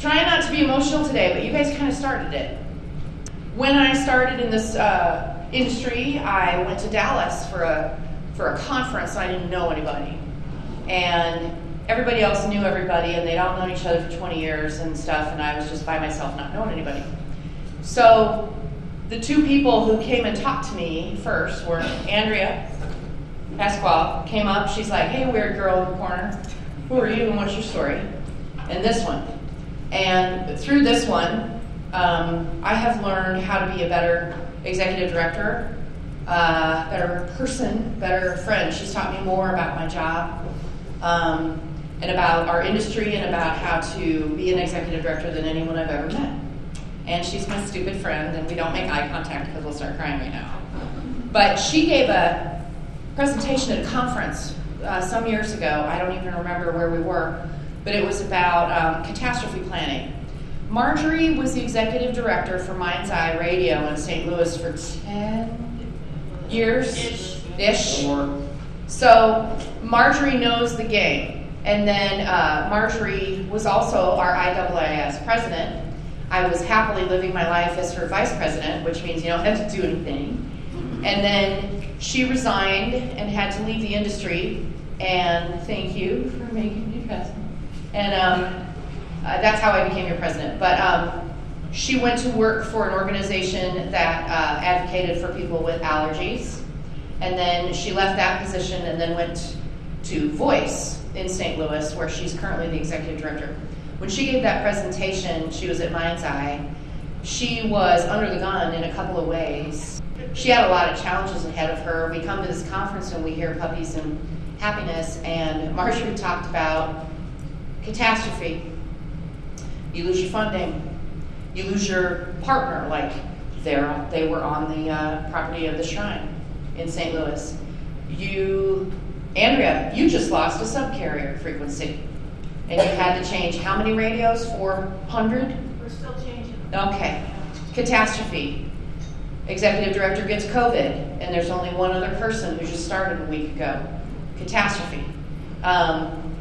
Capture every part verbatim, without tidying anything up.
trying not to be emotional today, but you guys kind of started it. When I started in this uh, industry, I went to Dallas for a for a conference. I didn't know anybody, and everybody else knew everybody, and they'd all known each other for twenty years and stuff, and I was just by myself, not knowing anybody. So the two people who came and talked to me first were Andrea Pasquale. Came up, she's like, "Hey, weird girl in the corner, who are you and what's your story?" And this one. And through this one, um, I have learned how to be a better executive director, uh, better person, better friend. She's taught me more about my job, um, and about our industry, and about how to be an executive director than anyone I've ever met. And she's my stupid friend, and we don't make eye contact because we'll start crying right now. But she gave a presentation at a conference uh, some years ago. I don't even remember where we were, but it was about um, catastrophe planning. Marjorie was the executive director for Mind's Eye Radio in Saint Louis for ten years ish. So Marjorie knows the game. And then uh, Marjorie was also our I A A S president. I was happily living my life as her vice president, which means you don't have to do anything. And then she resigned and had to leave the industry. And thank you for making me president. And um, uh, that's how I became your president. But um, she went to work for an organization that uh, advocated for people with allergies. And then she left that position and then went to Voice in Saint Louis, where she's currently the executive director. When she gave that presentation, she was at Mind's Eye. She was under the gun in a couple of ways. She had a lot of challenges ahead of her. We come to this conference and we hear puppies and happiness, and Marjorie talked about catastrophe. You lose your funding. You lose your partner, like they're, they were on the uh, property of the Shrine in Saint Louis. You, Andrea, you just lost a subcarrier frequency. And you had to change how many radios? four hundred? We're still changing. Okay. Catastrophe. Executive director gets COVID, and there's only one other person who just started a week ago. Catastrophe. Um,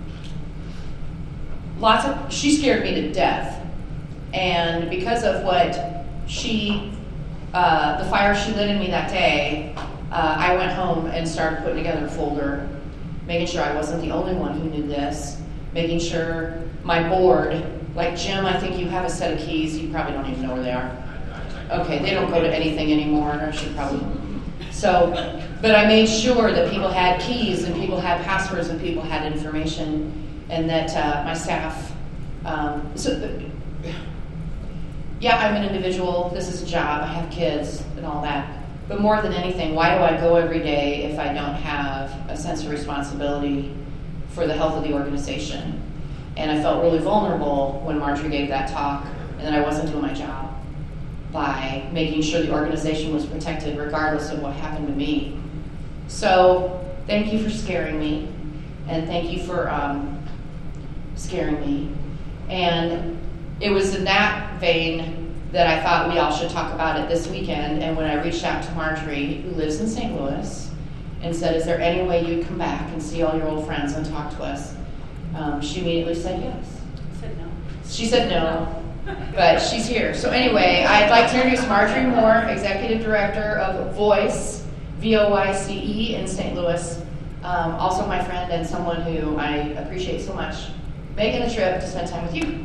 lots of, she scared me to death. And because of what she, uh, the fire she lit in me that day, uh, I went home and started putting together a folder, making sure I wasn't the only one who knew this, making sure my board, like Jim, I think you have a set of keys, you probably don't even know where they are. Okay, they don't go to anything anymore, I should probably. So, but I made sure that people had keys and people had passwords and people had information, and that uh, my staff, um, so, uh, yeah, I'm an individual, this is a job, I have kids and all that. But more than anything, why do I go every day if I don't have a sense of responsibility for the health of the organization? And I felt really vulnerable when Marjorie gave that talk, and that I wasn't doing my job by making sure the organization was protected regardless of what happened to me. So thank you for scaring me, and thank you for um, scaring me. And it was in that vein that I thought we all should talk about it this weekend. And when I reached out to Marjorie, who lives in Saint Louis, and said, is there any way you'd come back and see all your old friends and talk to us? Um, she immediately said yes. Said no. She said no, but she's here. So anyway, I'd like to introduce Marjorie Moore, Executive Director of Voice, V O I C E in Saint Louis. Um, also my friend and someone who I appreciate so much, making the trip to spend time with you.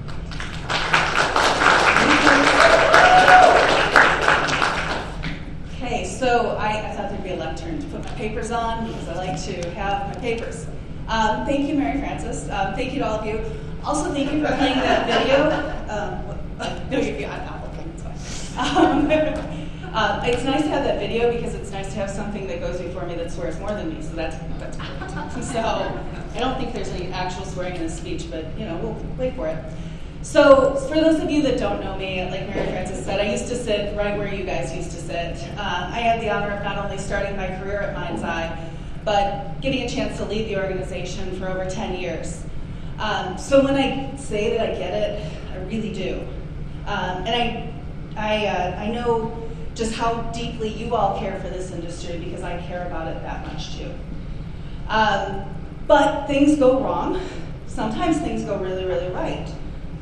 Okay, so I, I thought there'd be a left turn to put my papers on because I like to have my papers. Um, thank you, Mary Frances. Um, thank you to all of you. Also, thank you for playing that video. Um, what, uh, no, you're beyond Apple. It's fine. Um, uh, it's nice to have that video because it's nice to have something that goes before me that swears more than me. So that's that's great. So I don't think there's any actual swearing in this speech, but you know, we'll wait for it. So for those of you that don't know me, like Mary Frances said, I used to sit right where you guys used to sit. Uh, I had the honor of not only starting my career at Mind's Eye, but getting a chance to lead the organization for over ten years. Um, so when I say that I get it, I really do. Um, and I, I, uh, I know just how deeply you all care for this industry because I care about it that much too. Um, but things go wrong. Sometimes things go really, really right.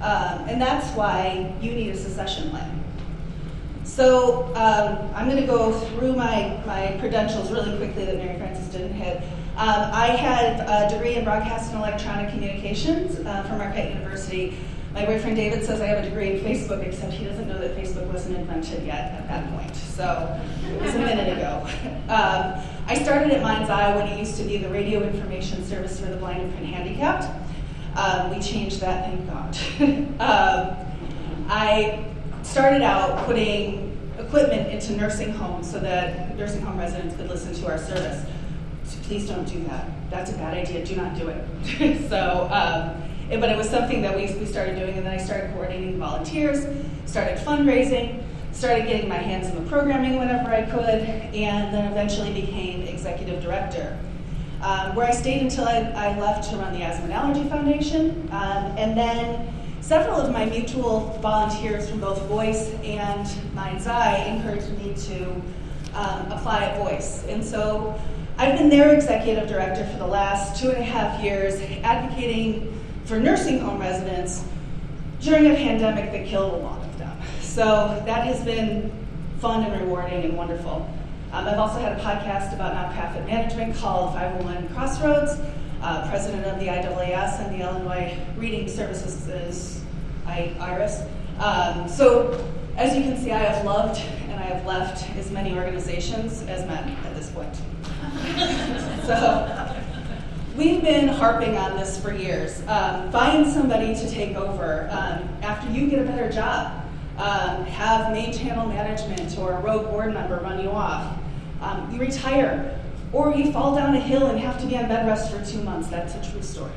Um, and that's why you need a succession plan. So um, I'm going to go through my, my credentials really quickly that Mary Frances didn't hit. Um, I had a degree in broadcast and electronic communications uh, from Marquette University. My boyfriend David says I have a degree in Facebook, except he doesn't know that Facebook wasn't invented yet at that point. So it was a minute ago. Um, I started at Mind's Eye when it used to be the radio information service for the blind and print handicapped. Um, we changed that, thank God. um, I started out putting equipment into nursing homes so that nursing home residents could listen to our service. So please don't do that. That's a bad idea. Do not do it. so, um, it, but it was something that we, we started doing, and then I started coordinating volunteers, started fundraising, started getting my hands in the programming whenever I could, and then eventually became executive director, um, where I stayed until I, I left to run the Asthma and Allergy Foundation, um, and then several of my mutual volunteers from both Voice and Mind's Eye encouraged me to um, apply at Voice. And so I've been their executive director for the last two and a half years, advocating for nursing home residents during a pandemic that killed a lot of them. So that has been fun and rewarding and wonderful. Um, I've also had a podcast about nonprofit management called five oh one Crossroads. Uh, president of the I A A S and the Illinois Reading Services is I, IRIS. Um, so as you can see, I have loved and I have left as many organizations as men at this point. so we've been harping on this for years. Um, find somebody to take over um, after you get a better job. Um, have main channel management or a rogue board member run you off. Um, you retire. Or you fall down a hill and have to be on bed rest for two months. That's a true story.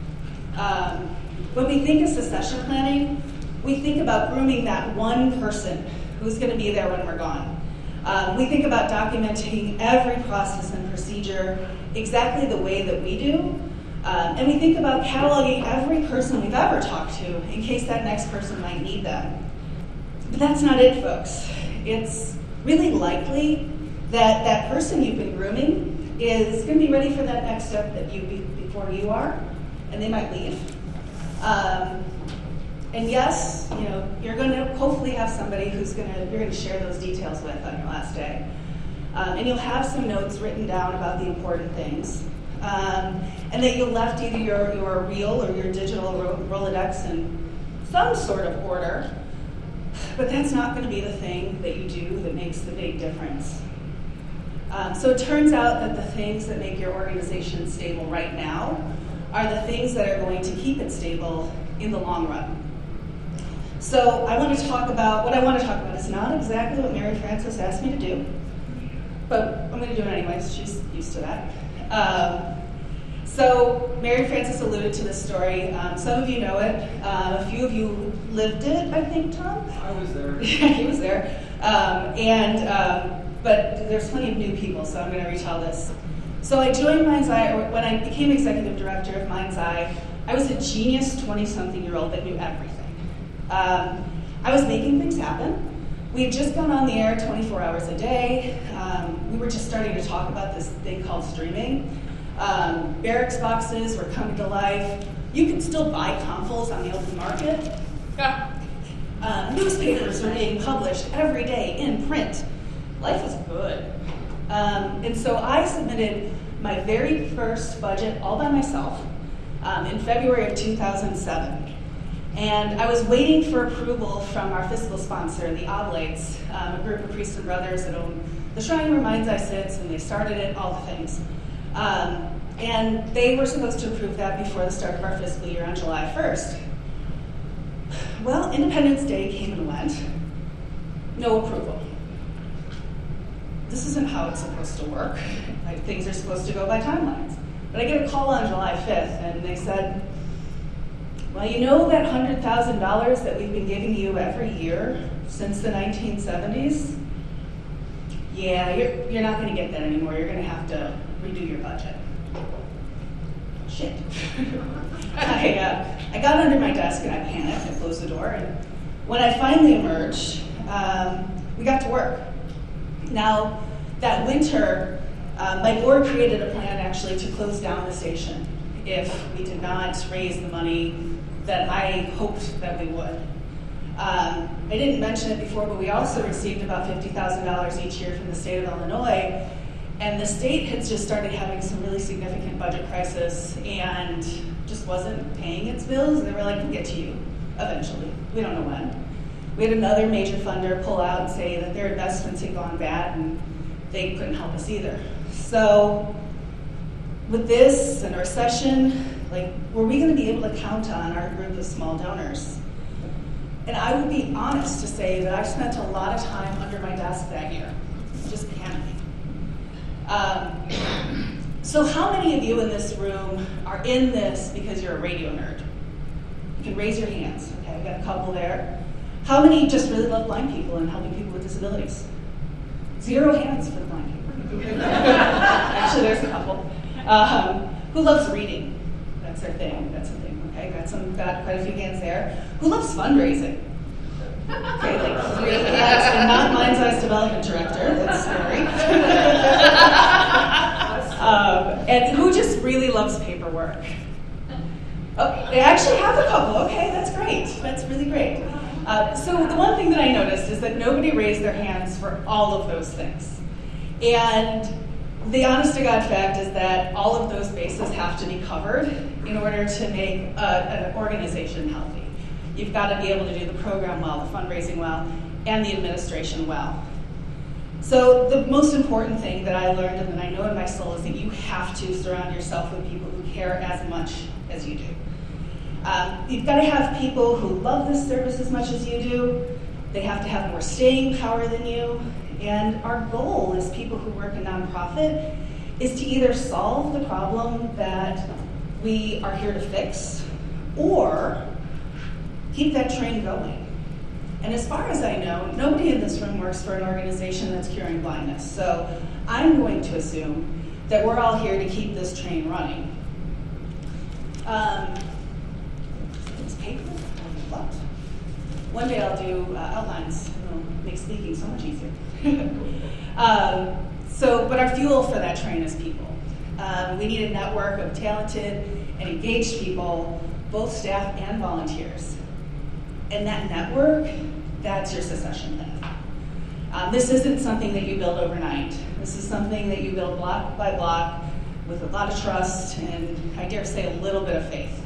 Um, when we think of succession planning, we think about grooming that one person who's going to be there when we're gone. Um, we think about documenting every process and procedure exactly the way that we do. Um, and we think about cataloging every person we've ever talked to in case that next person might need them. But that's not it, folks. It's really likely that that person you've been grooming is going to be ready for that next step that you be before you are, and they might leave. Um, and yes, you know, you're going to hopefully have somebody who's going to you're going to share those details with on your last day, um, and you'll have some notes written down about the important things, um, and that you'll left either your your real or your digital Rolodex in some sort of order. But that's not going to be the thing that you do that makes the big difference. Um, so it turns out that the things that make your organization stable right now are the things that are going to keep it stable in the long run. So I want to talk about, what I want to talk about is not exactly what Mary Frances asked me to do, but I'm going to do it anyways. She's used to that. Um, so Mary Frances alluded to this story. Um, some of you know it. Uh, a few of you lived it, I think, Tom? I was there. Yeah, he was there. Um, and um, But there's plenty of new people, so I'm going to retell this. So I joined Mind's Eye, or when I became executive director of Mind's Eye, I was a genius twenty-something-year-old that knew everything. Um, I was making things happen. We had just gone on the air twenty-four hours a day. Um, we were just starting to talk about this thing called streaming. Um, barracks boxes were coming to life. You could still buy consoles on the open market. Uh, newspapers were being published every day in print. Life was good. Um, and so I submitted my very first budget all by myself um, in February of two thousand seven. And I was waiting for approval from our fiscal sponsor, the Oblates, um, a group of priests and brothers that own the shrine where Mind's Eye sits, and they started it, all the things. Um, and they were supposed to approve that before the start of our fiscal year on July first. Well, Independence Day came and went. No approval. This isn't how it's supposed to work. Like, things are supposed to go by timelines. But I get a call on July fifth, and they said, well, you know that one hundred thousand dollars that we've been giving you every year since the nineteen seventies? Yeah, you're, you're not going to get that anymore. You're going to have to redo your budget. Shit. I, uh, I got under my desk, and I panicked. I closed the door, and when I finally emerged, um, we got to work. Now, that winter, uh, my board created a plan actually to close down the station if we did not raise the money that I hoped that we would. Um, I didn't mention it before, but we also received about fifty thousand dollars each year from the state of Illinois, and the state had just started having some really significant budget crisis and just wasn't paying its bills. They were like, we'll get to you eventually. We don't know when. We had another major funder pull out and say that their investments had gone bad and they couldn't help us either. So with this and a recession, like, were we going to be able to count on our group of small donors? And I would be honest to say that I spent a lot of time under my desk that year, just panicking. Um, so how many of you in this room are in this because you're a radio nerd? You can raise your hands. Okay, I've got a couple there. How many just really love blind people and helping people with disabilities? Zero hands for the blind people. Actually, there's a couple. Um, who loves reading? That's their thing. That's a thing. Okay, got some, got quite a few hands there. Who loves fundraising? Okay, like three hands, and not Mind's Eyes Development Director. That's scary. um, and who just really loves paperwork? Oh, they actually have a couple. Okay, that's great. That's really great. Uh, so the one thing that I noticed is that nobody raised their hands for all of those things. And the honest to God fact is that all of those bases have to be covered in order to make a, an organization healthy. You've got to be able to do the program well, the fundraising well, and the administration well. So the most important thing that I learned and that I know in my soul is that you have to surround yourself with people who care as much as you do. Um, you've got to have people who love this service as much as you do. They have to have more staying power than you. And our goal as people who work in nonprofit is to either solve the problem that we are here to fix or keep that train going. And as far as I know, nobody in this room works for an organization that's curing blindness. So I'm going to assume that we're all here to keep this train running. Um, it's paper? What? One day I'll do uh, outlines. It'll make speaking so much easier. um, so, but our fuel for that train is people. Um, we need a network of talented and engaged people, both staff and volunteers. And that network, that's your succession plan. Um, this isn't something that you build overnight. This is something that you build block by block with a lot of trust and, I dare say, a little bit of faith.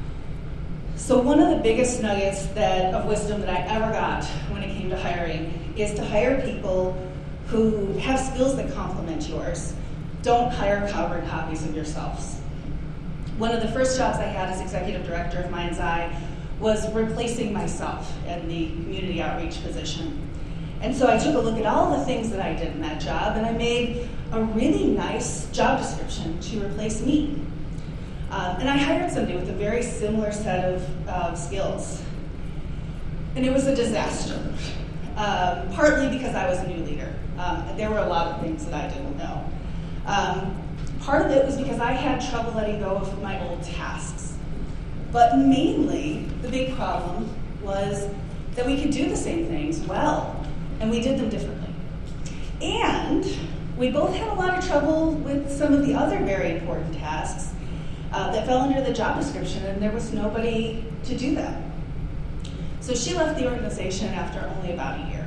So one of the biggest nuggets that of wisdom that I ever got when it came to hiring is to hire people who have skills that complement yours. Don't hire carbon copies of yourselves. One of the first jobs I had as executive director of Mind's Eye was replacing myself in the community outreach position. And so I took a look at all the things that I did in that job, and I made a really nice job description to replace me. Um, and I hired somebody with a very similar set of uh, skills. And it was a disaster, um, partly because I was a new leader. Um, there were a lot of things that I didn't know. Um, part of it was because I had trouble letting go of my old tasks. But mainly, the big problem was that we could do the same things well, and we did them differently. And we both had a lot of trouble with some of the other very important tasks uh, that fell under the job description, and there was nobody to do them. So she left the organization after only about a year.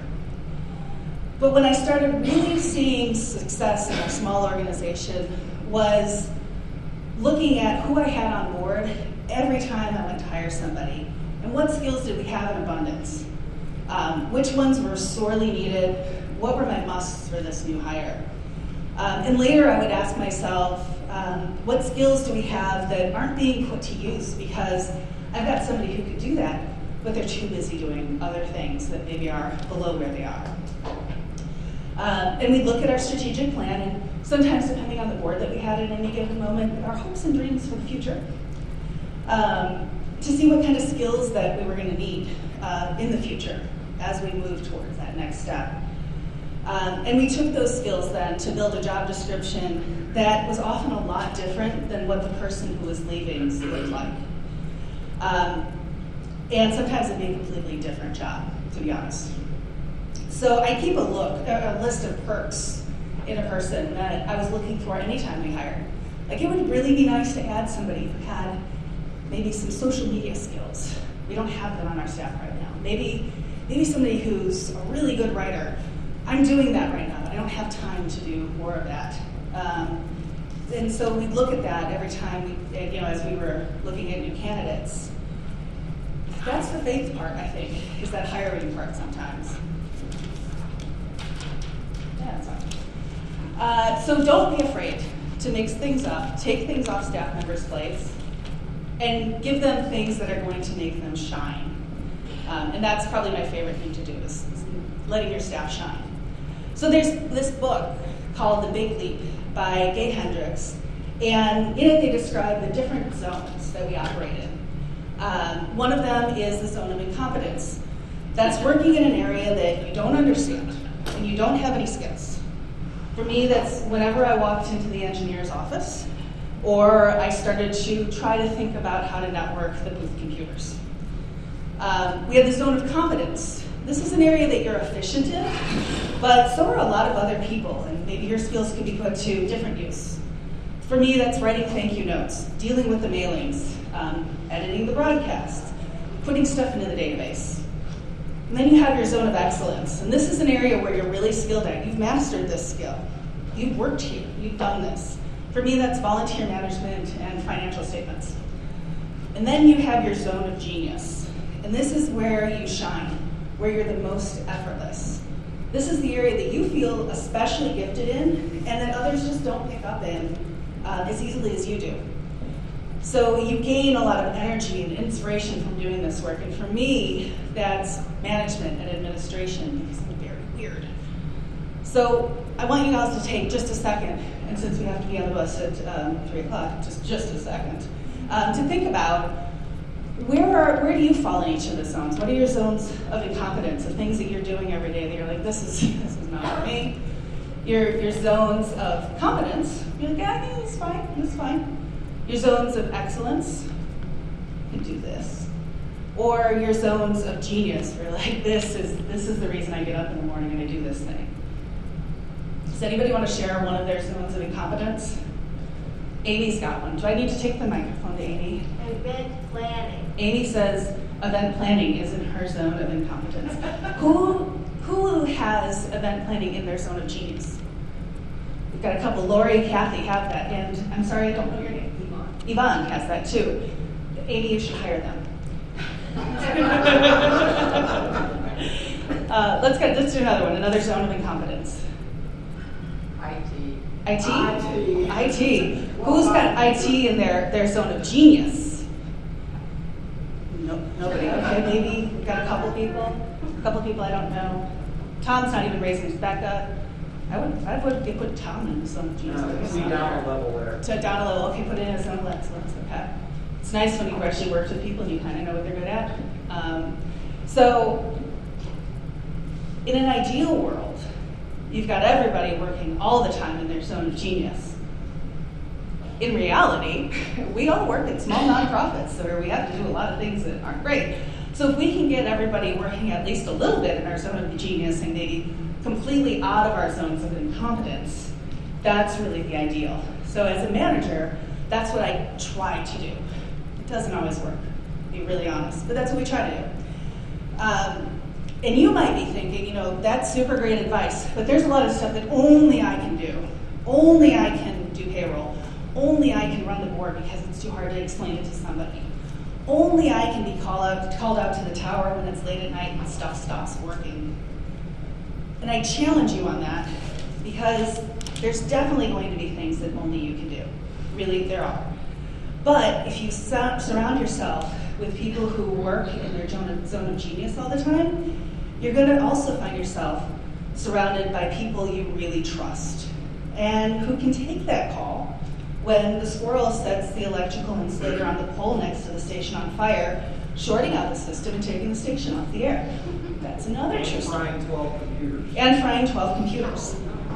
But when I started really seeing success in our small organization was looking at who I had on board every time I went to hire somebody, and what skills did we have in abundance? Um, which ones were sorely needed? What were my musts for this new hire? Um, and later I would ask myself, um, what skills do we have that aren't being put to use because I've got somebody who could do that, but they're too busy doing other things that maybe are below where they are. Um, and we'd look at our strategic plan, and sometimes depending on the board that we had at any given moment, our hopes and dreams for the future. Um, to see what kind of skills that we were going to need uh, in the future as we move towards that next step. Um, and we took those skills then to build a job description that was often a lot different than what the person who was leaving looked like. Um, and sometimes it'd be a completely different job, to be honest. So I keep a look, a list of perks in a person that I was looking for anytime we hired. Like, it would really be nice to add somebody who had maybe some social media skills. We don't have them on our staff right now. Maybe, maybe somebody who's a really good writer. I'm doing that right now, but I don't have time to do more of that. Um, and so we look at that every time, we, you know, as we were looking at new candidates. That's the faith part, I think, is that hiring part sometimes. Yeah, that's fine. Uh, so don't be afraid to mix things up, take things off staff members' plates, and give them things that are going to make them shine. Um, and that's probably my favorite thing to do, is, is letting your staff shine. So there's this book called The Big Leap by Gay Hendricks, and in it they describe the different zones that we operate in. Um, one of them is the zone of incompetence. That's working in an area that you don't understand and you don't have any skills. For me, that's whenever I walked into the engineer's office or I started to try to think about how to network the booth computers. Um, we have the zone of competence. This is an area that you're efficient in, but so are a lot of other people, and maybe your skills could be put to different use. For me, that's writing thank you notes, dealing with the mailings, um, editing the broadcast, putting stuff into the database. And then you have your zone of excellence, and this is an area where you're really skilled at. You've mastered this skill. You've worked here. You've done this. For me, that's volunteer management and financial statements. And then you have your zone of genius, and this is where you shine, where you're the most effortless. This is the area that you feel especially gifted in and that others just don't pick up in uh, as easily as you do. So you gain a lot of energy and inspiration from doing this work. And for me, that's management and administration, because I'm very weird. So I want you guys to take just a second, and since we have to be on the bus at um, three o'clock, just, just a second, um, to think about where are, where do you fall in each of the zones? What are your zones of incompetence, of things that you're doing every day that you're like, this is this is not for me? Your, your zones of competence, you're like, yeah, yeah, it's fine, it's fine. Your zones of excellence, you can do this. Or your zones of genius, where like, this is this is the reason I get up in the morning and I do this thing. Does anybody want to share one of their zones of incompetence? Amy's got one. Do I need to take the microphone to Amy? Event planning. Amy says event planning is in her zone of incompetence. who, who has event planning in their zone of genius? We've got a couple. Lori, Kathy have that. And I'm sorry, I don't know your name. Yvonne. Yvonne has that too. Amy, you should hire them. uh, let's get let's do another one. Another zone of incompetence. I T. I T? I T. I T. Who's got I T in their, their zone of genius? Nope, nobody. Okay, maybe we've got a couple people. A couple people I don't know. Tom's not even raising his back up. I would I would they put Tom in the zone of genius. No, see down a level there. So down a level. Okay, put it in a zone of excellence. Okay. It's nice when you've actually worked with people and you kind of know what they're good at. Um, so, in an ideal world, you've got everybody working all the time in their zone of genius. In reality, we all work at small nonprofits where we have to do a lot of things that aren't great. So if we can get everybody working at least a little bit in our zone of genius and maybe completely out of our zones of incompetence, that's really the ideal. So as a manager, that's what I try to do. It doesn't always work, to be really honest, but that's what we try to do. Um, and you might be thinking, you know, that's super great advice, but there's a lot of stuff that only I can do. Only I can do payroll. Only I can run the board because it's too hard to explain it to somebody. Only I can be called out, called out to the tower when it's late at night and stuff stops working. And I challenge you on that because there's definitely going to be things that only you can do. Really, there are. But if you surround yourself with people who work in their zone of genius all the time, you're going to also find yourself surrounded by people you really trust and who can take that call when the squirrel sets the electrical insulator on the pole next to the station on fire, shorting out the system and taking the station off the air. That's another And true story. frying twelve computers. And frying twelve computers.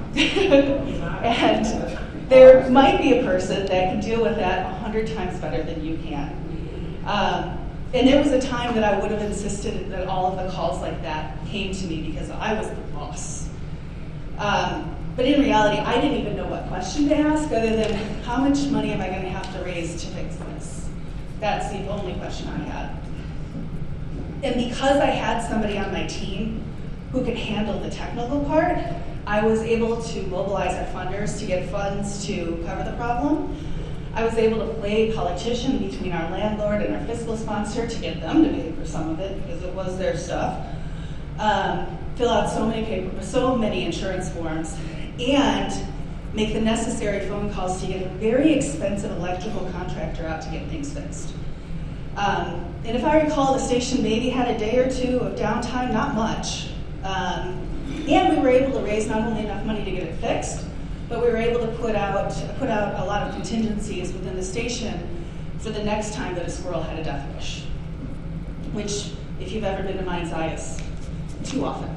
And there might be a person that can deal with that a hundred times better than you can. Um, and there was a time that I would have insisted that all of the calls like that came to me because I was the boss. Um, but in reality, I didn't even know what question to ask other than how much money am I going to have to raise to fix this? That's the only question I had. And because I had somebody on my team who could handle the technical part, I was able to mobilize our funders to get funds to cover the problem. I was able to play politician between our landlord and our fiscal sponsor to get them to pay for some of it because it was their stuff. Um, fill out so many paper, so many insurance forms, and make the necessary phone calls to get a very expensive electrical contractor out to get things fixed. Um, and if I recall, the station maybe had a day or two of downtime, not much. Um, and we were able to raise not only enough money to get it fixed, but we were able to put out put out a lot of contingencies within the station for the next time that a squirrel had a death wish, which, if you've ever been to Mind's Eye, is too often.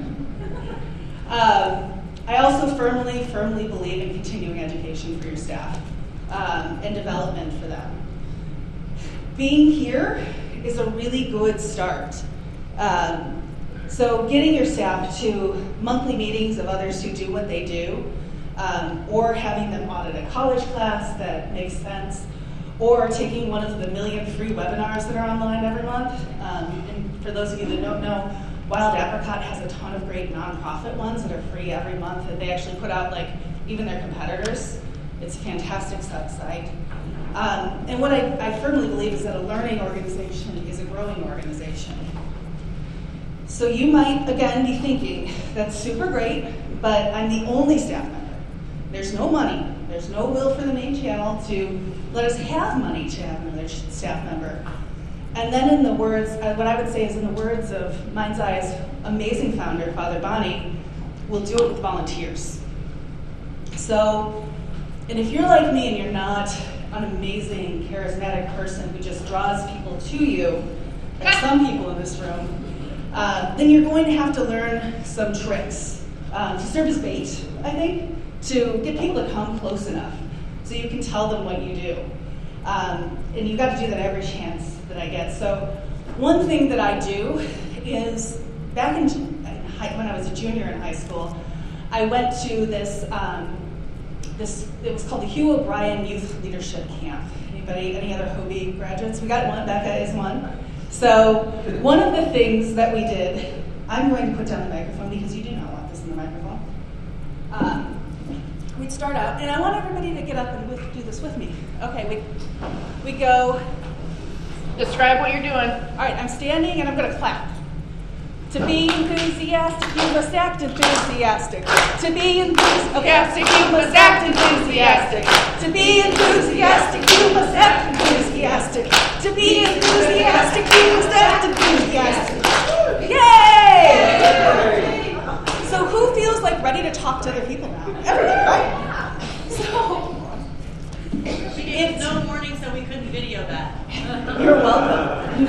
um, I also firmly, firmly believe in continuing education for your staff um, and development for them. Being here is a really good start. Um, so getting your staff to monthly meetings of others who do what they do, um, or having them audit a college class that makes sense, or taking one of the million free webinars that are online every month. Um, and for those of you that don't know, Wild Apricot has a ton of great nonprofit ones that are free every month, and they actually put out, like, even their competitors. It's a fantastic site. Um, and what I, I firmly believe is that a learning organization is a growing organization. So you might, again, be thinking, that's super great, but I'm the only staff member. There's no money. There's no will for the main channel to let us have money to have another staff member. And then in the words, uh, what I would say is in the words of Mind's Eye's amazing founder, Father Bonnie, we'll do it with volunteers. So, and if you're like me and you're not an amazing, charismatic person who just draws people to you, like some people in this room, uh, then you're going to have to learn some tricks um, to serve as bait, I think, to get people to come close enough so you can tell them what you do. Um, and you've got to do that every chance that I get. So one thing that I do is, back in, in high, when I was a junior in high school, I went to this, um, this it was called the Hugh O'Brien Youth Leadership Camp. Anybody, any other Hobie graduates? We got one, Becca is one. So one of the things that we did, I'm going to put down the microphone because you do not want this in the microphone. Um, We'd start out, and I want everybody to get up and with, do this with me. Okay, we we go. Describe what you're doing. All right, I'm standing and I'm going to clap. To be enthusiastic, you must act enthusiastic. To be enthusiastic, you must act enthusiastic. To be enthusiastic, you must act enthusiastic. To be enthusiastic, you must act enthusiastic. Yay! So who feels like ready to talk to other people now? Everybody, right? So It's no warning, so we couldn't video that. You're welcome.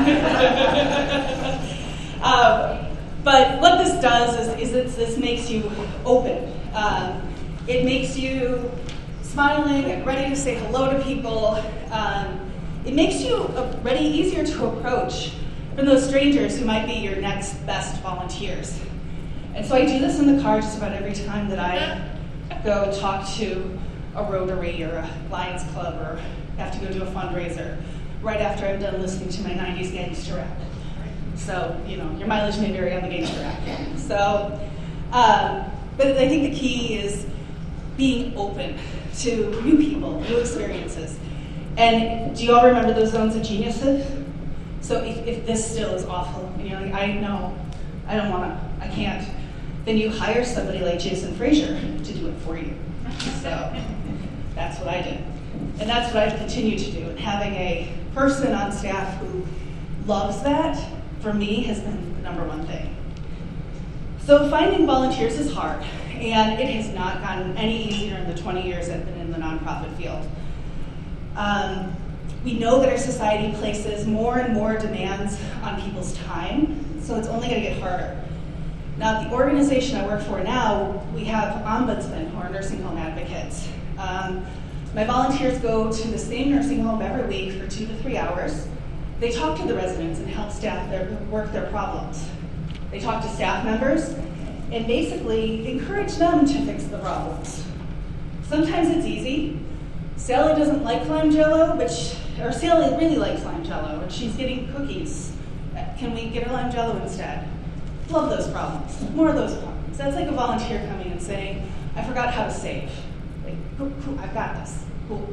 um, but what this does is, is it, this makes you open. Um, it makes you smiling and ready to say hello to people. Um, it makes you ready, easier to approach from those strangers who might be your next best volunteers. And so I do this in the car just about every time that I go talk to a Rotary or a Lions Club or have to go do a fundraiser right after I'm done listening to my nineties gangster rap. So, you know, your mileage may vary on the gangster rap. So, um, but I think the key is being open to new people, new experiences. And do you all remember those zones of genius? So if, if this still is awful, and you're like, I know, I don't want to, I can't, then you hire somebody like Jason Frazier to do it for you. So that's what I did. And that's what I continue to do. And having a person on staff who loves that, for me, has been the number one thing. So finding volunteers is hard, and it has not gotten any easier in the twenty years I've been in the nonprofit field. Um, we know that our society places more and more demands on people's time, so it's only going to get harder. Now, the organization I work for now, we have ombudsmen who are nursing home advocates. Um, my volunteers go to the same nursing home every week for two to three hours. They talk to the residents and help staff their, work their problems. They talk to staff members and basically encourage them to fix the problems. Sometimes it's easy. Sally doesn't like lime jello, but she, or Sally really likes lime jello, and she's getting cookies. Can we get her lime jello instead? Love those problems. More of those problems. That's like a volunteer coming and saying, I forgot how to save. Like, cool, cool, I've got this. Cool.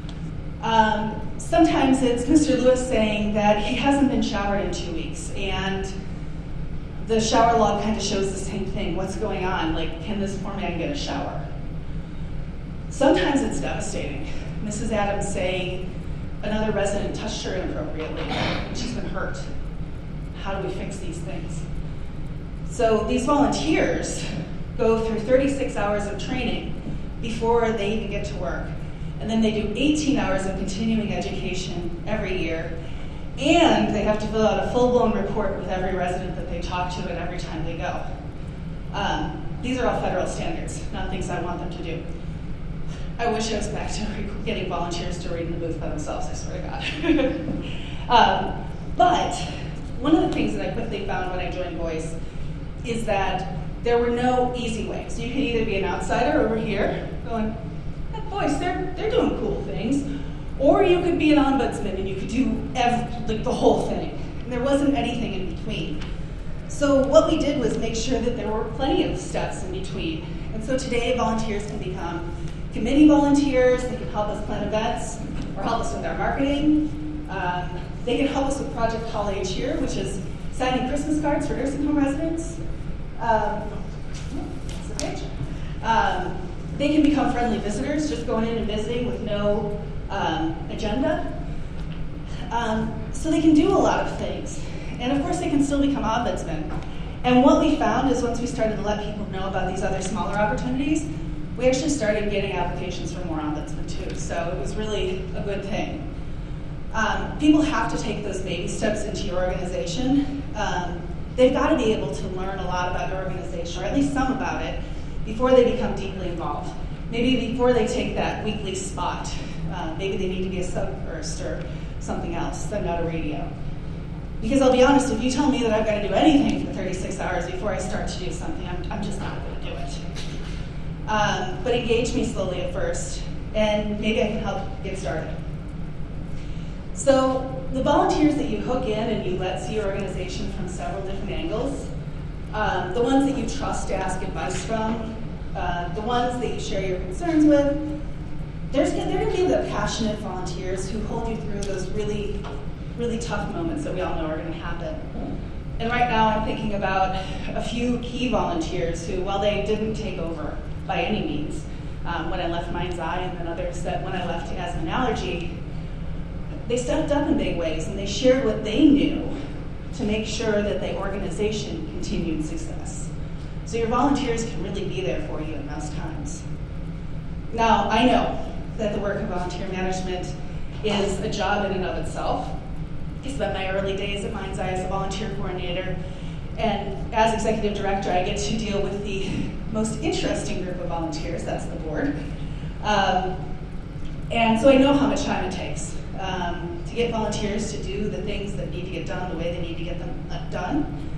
Um, sometimes it's Mister Lewis saying that he hasn't been showered in two weeks, and the shower log kind of shows the same thing. What's going on? Like, can this poor man get a shower? Sometimes it's devastating. Missus Adams saying another resident touched her inappropriately, and she's been hurt. How do we fix these things? So these volunteers go through thirty-six hours of training before they even get to work. And then they do eighteen hours of continuing education every year. And they have to fill out a full-blown report with every resident that they talk to and every time they go. Um, these are all federal standards, not things I want them to do. I wish I was back to getting volunteers to read in the booth by themselves, I swear to God. um, but one of the things that I quickly found when I joined Voice is that there were no easy ways. You could either be an outsider over here going, Voice, they're, they're doing cool things. Or you could be an ombudsman and you could do every, like the whole thing. And there wasn't anything in between. So what we did was make sure that there were plenty of steps in between. And so today volunteers can become committee volunteers, they can help us plan events, or help us with our marketing. Um, they can help us with Project College here, which is signing Christmas cards for nursing home residents. Um, that's the page. Um, they can become friendly visitors, just going in and visiting with no Um, agenda. Um, so they can do a lot of things. And of course they can still become ombudsmen. And what we found is once we started to let people know about these other smaller opportunities, we actually started getting applications for more ombudsmen too. So it was really a good thing. Um, people have to take those baby steps into your organization. Um, they've got to be able to learn a lot about your organization, or at least some about it, before they become deeply involved. Maybe before they take that weekly spot. Uh, maybe they need to be a sub-first or something else, send out a radio. Because I'll be honest, if you tell me that I've got to do anything for thirty-six hours before I start to do something, I'm, I'm just not going to do it. Um, but engage me slowly at first, and maybe I can help get started. So the volunteers that you hook in and you let see your organization from several different angles, um, the ones that you trust to ask advice from, uh, the ones that you share your concerns with, There's, they're going to be the passionate volunteers who hold you through those really, really tough moments that we all know are going to happen. And right now I'm thinking about a few key volunteers who, while they didn't take over by any means, um, when I left Mind's Eye, and then others that when I left Asthma and Allergy, they stepped up in big ways and they shared what they knew to make sure that the organization continued success. So your volunteers can really be there for you in those times. Now, I know that the work of volunteer management is a job in and of itself. I spent my early days at Mind's Eye as a volunteer coordinator, and as executive director, I get to deal with the most interesting group of volunteers, that's the board. Um, and so I know how much time it takes um, to get volunteers to do the things that need to get done the way they need to get them done,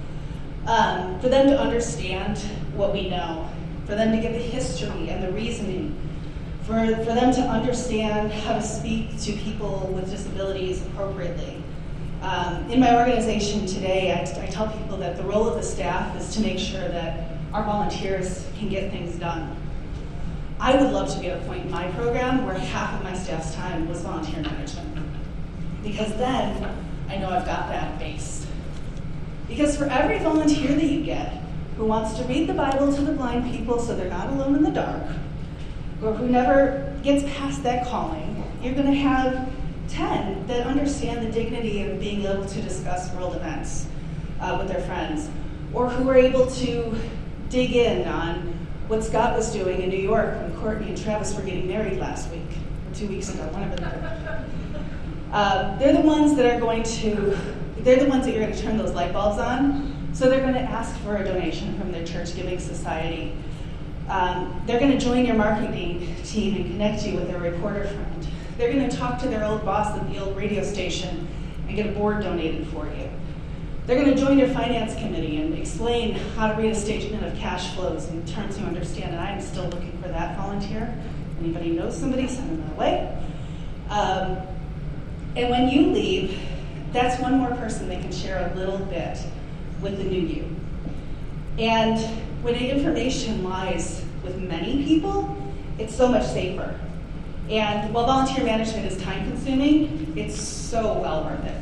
um, for them to understand what we know, for them to get the history and the reasoning, For, for them to understand how to speak to people with disabilities appropriately. Um, in my organization today, I, I tell people that the role of the staff is to make sure that our volunteers can get things done. I would love to be at a point in my program where half of my staff's time was volunteer management. Because then I know I've got that base. Because for every volunteer that you get who wants to read the Bible to the blind people so they're not alone in the dark, or who never gets past that calling, you're going to have ten that understand the dignity of being able to discuss world events uh, with their friends, or who are able to dig in on what Scott was doing in New York when Courtney and Travis were getting married last week, or two weeks ago, whenever they were. Uh, they're the ones that are going to, they're the ones that you're going to turn those light bulbs on, so they're going to ask for a donation from their church giving society. Um, they're going to join your marketing team and connect you with their reporter friend. They're going to talk to their old boss at the old radio station and get a board donated for you. They're going to join your finance committee and explain how to read a statement of cash flows in terms you understand, and I'm still looking for that volunteer. Anybody knows somebody, send them my way. Um, And when you leave, that's one more person that can share a little bit with the new you. And when information lies with many people, it's so much safer. And while volunteer management is time consuming, it's so well worth it.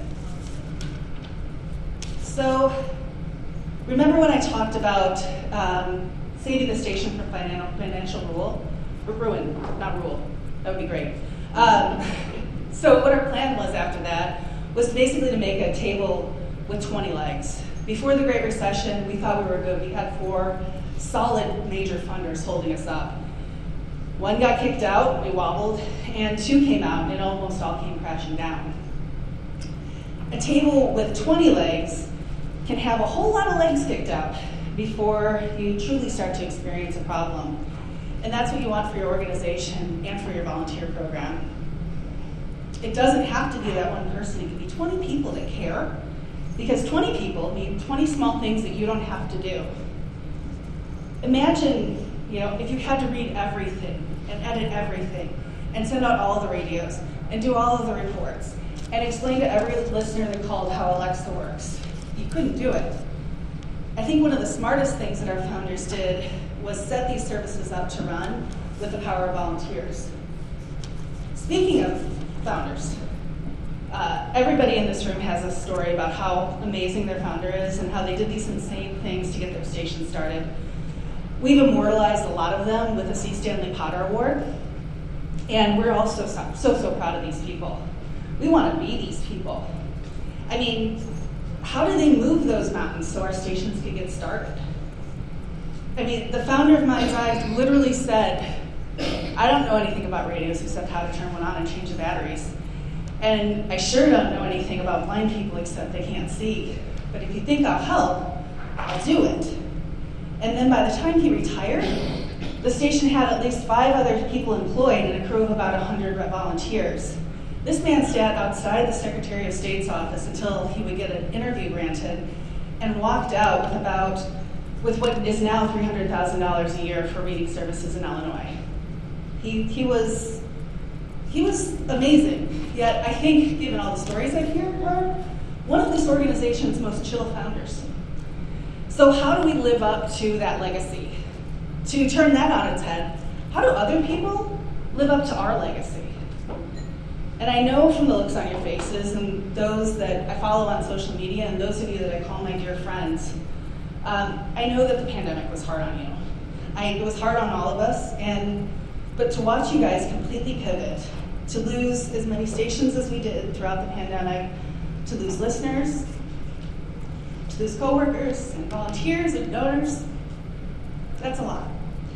So, remember when I talked about um, saving the station from financial rule? Ruin, not rule. That would be great. Um, so what our plan was after that was basically to make a table with twenty legs. Before the Great Recession, we thought we were good. We had four solid major funders holding us up. One got kicked out, we wobbled, and two came out, and it almost all came crashing down. A table with twenty legs can have a whole lot of legs kicked out before you truly start to experience a problem. And that's what you want for your organization and for your volunteer program. It doesn't have to be that one person. It can be twenty people that care, because twenty people mean twenty small things that you don't have to do. Imagine, you know, if you had to read everything and edit everything and send out all the radios and do all of the reports and explain to every listener that called how Alexa works. You couldn't do it. I think one of the smartest things that our founders did was set these services up to run with the power of volunteers. Speaking of founders, uh, everybody in this room has a story about how amazing their founder is and how they did these insane things to get their station started. We've immortalized a lot of them with the C. Stanley Potter Award, and we're also so, so, so proud of these people. We want to be these people. I mean, how do they move those mountains so our stations can get started? I mean, the founder of Mind's Eye literally said, I don't know anything about radios except how to turn one on and change the batteries. And I sure don't know anything about blind people except they can't see. But if you think I'll help, I'll do it. And then by the time he retired, the station had at least five other people employed and a crew of about one hundred volunteers. This man sat outside the Secretary of State's office until he would get an interview granted and walked out with about, with what is now three hundred thousand dollars a year for reading services in Illinois. He, he was, he was amazing. Yet I think, given all the stories I've heard, one of this organization's most chill founders. So how do we live up to that legacy? To turn that on its head, how do other people live up to our legacy? And I know from the looks on your faces and those that I follow on social media and those of you that I call my dear friends, um, I know that the pandemic was hard on you. I, it was hard on all of us, and but to watch you guys completely pivot, to lose as many stations as we did throughout the pandemic, to lose listeners, to lose coworkers and volunteers and donors, that's a lot.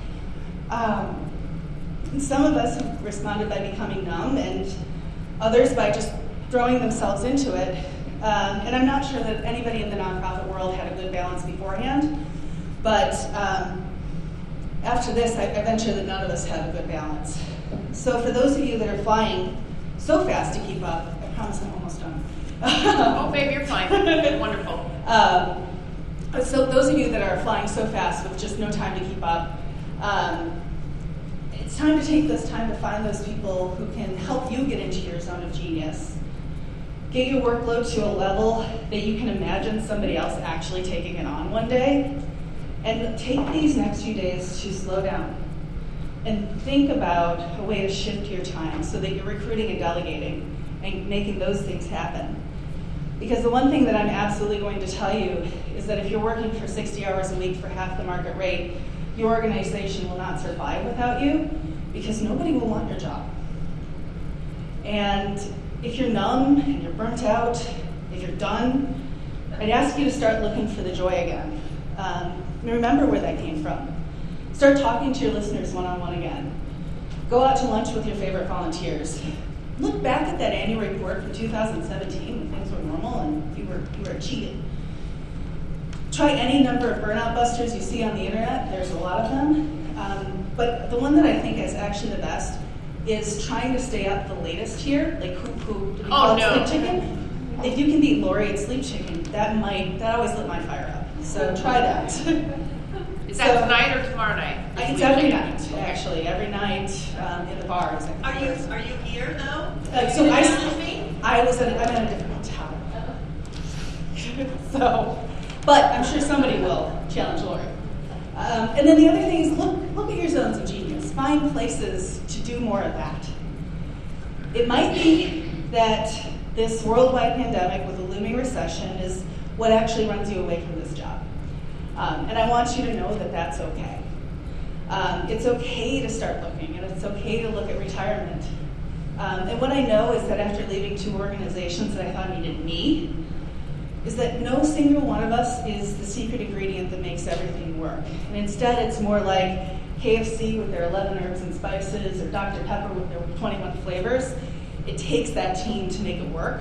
Um, and some of us have responded by becoming numb, and others by just throwing themselves into it. Um, and I'm not sure that anybody in the nonprofit world had a good balance beforehand, but um, after this, I, I venture that none of us have a good balance. So for those of you that are flying so fast to keep up, I promise I'm almost done. Oh, babe, you're fine. Wonderful. Um, so those of you that are flying so fast with just no time to keep up, um, it's time to take this time to find those people who can help you get into your zone of genius. Get your workload to a level that you can imagine somebody else actually taking it on one day. And take these next few days to slow down and think about a way to shift your time so that you're recruiting and delegating and making those things happen. Because the one thing that I'm absolutely going to tell you is that if you're working for sixty hours a week for half the market rate, your organization will not survive without you because nobody will want your job. And if you're numb and you're burnt out, if you're done, I'd ask you to start looking for the joy again. Um, and remember where that came from. Start talking to your listeners one-on-one again. Go out to lunch with your favorite volunteers. Look back at that annual report from two thousand seventeen when things were normal and you were, you were achieving. Try any number of burnout busters you see on the internet. There's a lot of them. Um, but the one that I think is actually the best is trying to stay up the latest here, like who who do we call it, no. Sleep Chicken? If you can beat Lori at Sleep Chicken, that might, that always lit my fire up. So try that. Is that So- tonight or tomorrow night? It's every night, actually, every night um, in the bars. Are you, are you here though? Uh, so Are I- you with me? I was at, I'm at a different town. So, but I'm sure somebody will challenge Lori. Um, and then the other thing is look, look at your zones of genius. Find places to do more of that. It might be that this worldwide pandemic with a looming recession is what actually runs you away from this job. Um, and I want you to know that that's okay. Um, it's okay to start looking, and it's okay to look at retirement. Um, and what I know is that after leaving two organizations that I thought needed me, is that no single one of us is the secret ingredient that makes everything work. And instead, it's more like K F C with their eleven herbs and spices, or Doctor Pepper with their twenty-one flavors. It takes that team to make it work,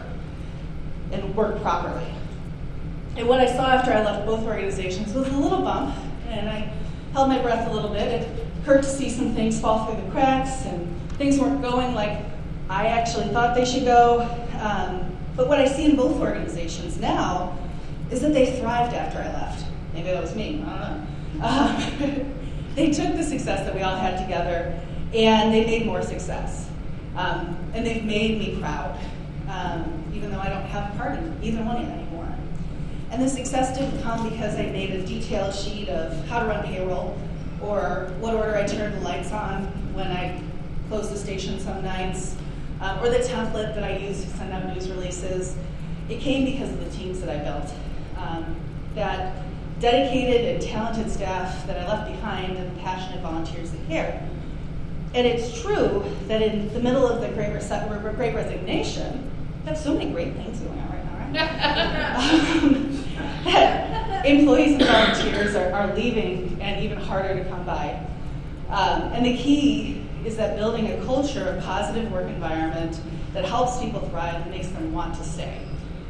and work properly. And what I saw after I left both organizations was a little bump, and I held my breath a little bit. It hurt to see some things fall through the cracks, and things weren't going like I actually thought they should go. Um, but what I see in both organizations now is that they thrived after I left. Maybe that was me, I don't know. Um, they took the success that we all had together, and they made more success. Um, and they've made me proud, um, even though I don't have a part in either one anymore. And the success didn't come because I made a detailed sheet of how to run payroll, or what order I turned the lights on when I closed the station some nights, um, or the template that I used to send out news releases. It came because of the teams that I built. Um, that dedicated and talented staff that I left behind, and passionate volunteers that cared. And it's true that in the middle of the Great, Rese- great Resignation, we have so many great things going on right now, right? um, that employees and volunteers are, are leaving, and even harder to come by. Um, and the key is that building a culture, a positive work environment that helps people thrive and makes them want to stay.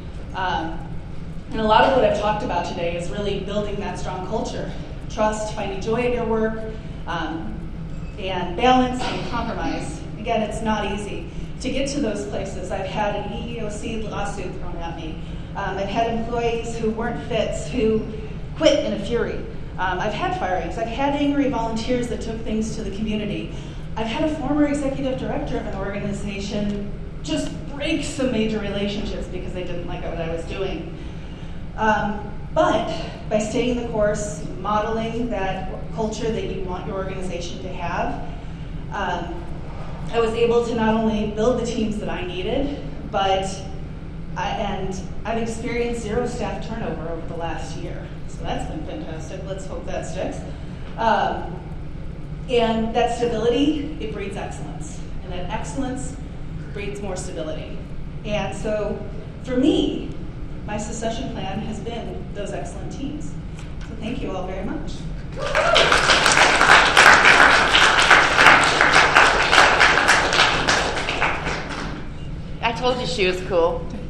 Um, and a lot of what I've talked about today is really building that strong culture. Trust, finding joy in your work, um, and balance and compromise. Again, it's not easy. To get to those places, I've had an E E O C lawsuit thrown at me. Um, I've had employees who weren't fits, who quit in a fury. Um, I've had firings. I've had angry volunteers that took things to the community. I've had a former executive director of an organization just break some major relationships because they didn't like what I was doing. Um, but by staying the course, modeling that culture that you want your organization to have, um, I was able to not only build the teams that I needed, but I, and I've experienced zero staff turnover over the last year. So that's been fantastic. Let's hope that sticks. Um, and that stability, it breeds excellence. And that excellence breeds more stability. And so for me, my succession plan has been those excellent teams. So thank you all very much. I told you she was cool.